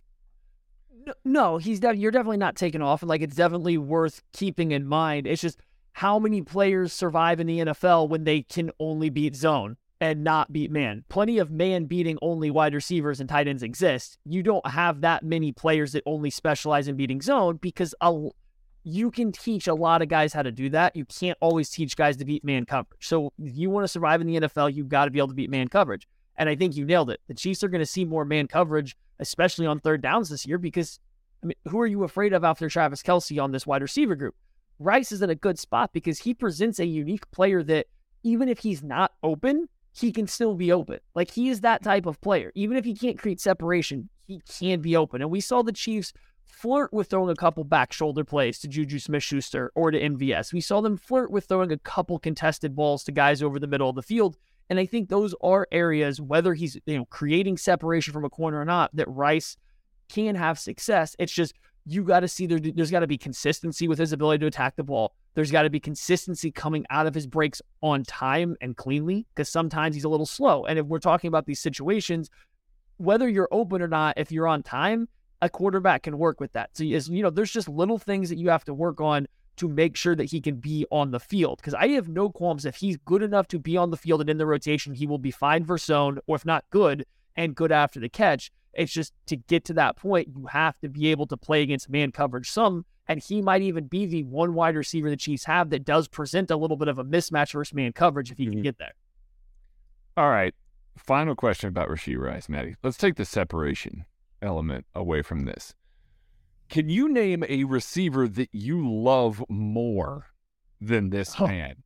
No, you're definitely not taken off, and it's definitely worth keeping in mind. It's just how many players survive in the NFL when they can only beat zone, and not beat man. Plenty of man beating only wide receivers and tight ends exist. You don't have that many players that only specialize in beating zone because you can teach a lot of guys how to do that. You can't always teach guys to beat man coverage. So if you want to survive in the NFL, you've got to be able to beat man coverage. And I think you nailed it. The Chiefs are going to see more man coverage, especially on third downs this year, because I mean, who are you afraid of after Travis Kelce on this wide receiver group? Rice is in a good spot because he presents a unique player that even if he's not open, he can still be open. Like, he is that type of player. Even if he can't create separation, he can be open. And we saw the Chiefs flirt with throwing a couple back shoulder plays to Juju Smith-Schuster or to MVS. We saw them flirt with throwing a couple contested balls to guys over the middle of the field. And I think those are areas, whether he's creating separation from a corner or not, that Rice can have success. It's just, you got to see there's got to be consistency with his ability to attack the ball. There's got to be consistency coming out of his breaks on time and cleanly, because sometimes he's a little slow. And if we're talking about these situations, whether you're open or not, if you're on time, a quarterback can work with that. So, there's just little things that you have to work on to make sure that he can be on the field. Because I have no qualms if he's good enough to be on the field and in the rotation, he will be fine for zone, or if not good, and good after the catch. It's just, to get to that point, you have to be able to play against man coverage some, and he might even be the one wide receiver the Chiefs have that does present a little bit of a mismatch versus man coverage if he can get there. All right. Final question about Rashee Rice, Maddie. Let's take the separation element away from this. Can you name a receiver that you love more than this man?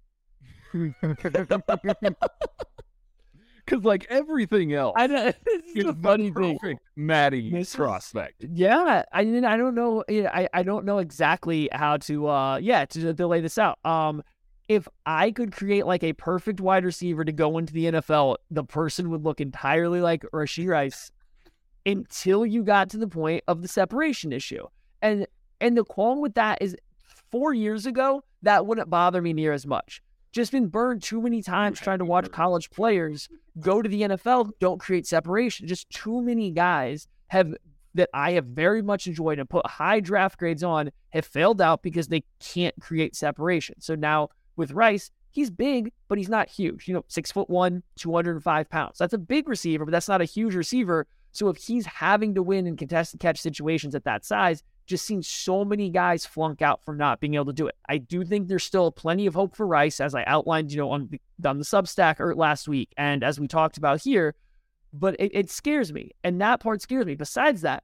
Because like everything else, I know, it's a funny thing. Maddie prospect. Yeah, I don't know. I don't know exactly how to lay this out. If I could create like a perfect wide receiver to go into the NFL, the person would look entirely like Rashee Rice until you got to the point of the separation issue. And the qualm with that is 4 years ago, that wouldn't bother me near as much. Just been burned too many times trying to watch college players go to the NFL, don't create separation. Just too many guys that I have very much enjoyed and put high draft grades on have failed out because they can't create separation. So now with Rice, he's big, but he's not huge. 6'1", 205 pounds. That's a big receiver, but that's not a huge receiver. So if he's having to win in contested catch situations at that size, just seen so many guys flunk out from not being able to do it. I do think there's still plenty of hope for Rice, as I outlined, on the Substack last week, and as we talked about here, but it scares me, and that part scares me. Besides that,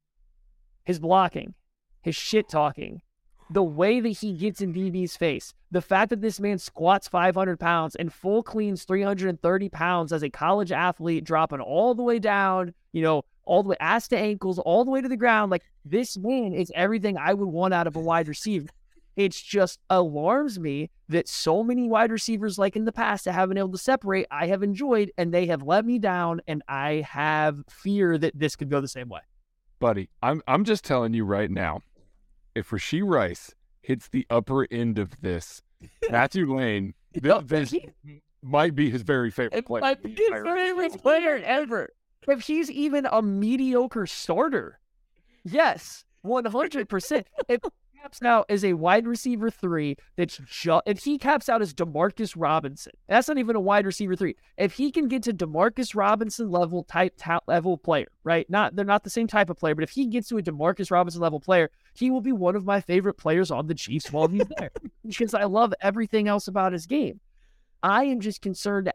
his blocking, his shit talking, the way that he gets in DB's face, the fact that this man squats 500 pounds and full cleans 330 pounds as a college athlete, dropping all the way down, all the way ass to ankles, all the way to the ground. Like, this man is everything I would want out of a wide receiver. It just alarms me that so many wide receivers, like in the past, that haven't been able to separate, I have enjoyed, and they have let me down, and I have fear that this could go the same way. Buddy, I'm just telling you right now, if Rashee Rice hits the upper end of this, Matthew Lane, this might be his very favorite player. It might be his favorite player ever. If he's even a mediocre starter, yes, 100%. If he caps out as a wide receiver 3, if he caps out as DeMarcus Robinson, that's not even a wide receiver 3. If he can get to DeMarcus Robinson level level player, right? They're not the same type of player, but if he gets to a DeMarcus Robinson level player, he will be one of my favorite players on the Chiefs while he's there, because I love everything else about his game. I am just concerned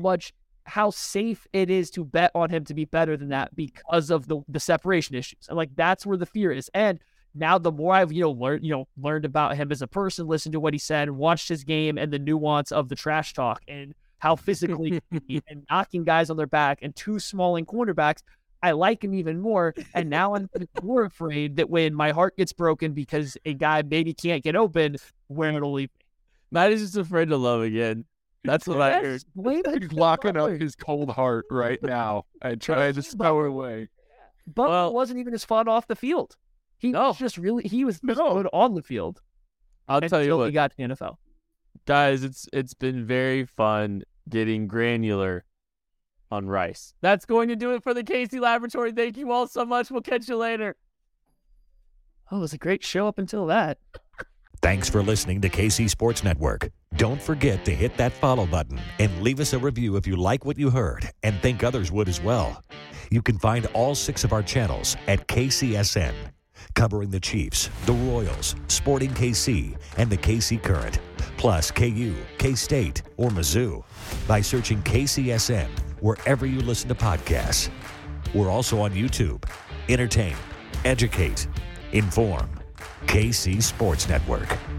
how safe it is to bet on him to be better than that because of the separation issues. And like, that's where the fear is. And now the more I've, learned about him as a person, listened to what he said, watched his game and the nuance of the trash talk and how physically and knocking guys on their back and too small in cornerbacks, I like him even more. And now I'm more afraid that when my heart gets broken because a guy maybe can't get open, where it'll leave me. Matt is just afraid to love again. That's what I heard. He's locking up his cold heart right now and trying to stow it away. But it wasn't even as fun off the field. He was good on the field. I'll tell you what, he got to the NFL. Guys, it's been very fun getting granular on Rice. That's going to do it for the Casey Laboratory. Thank you all so much. We'll catch you later. Oh, it was a great show up until that. Thanks for listening to KC Sports Network. Don't forget to hit that follow button and leave us a review if you like what you heard and think others would as well. You can find all 6 of our channels at KCSN, covering the Chiefs, the Royals, Sporting KC, and the KC Current, plus KU, K-State, or Mizzou by searching KCSN wherever you listen to podcasts. We're also on YouTube. Entertain, educate, inform. KC Sports Network.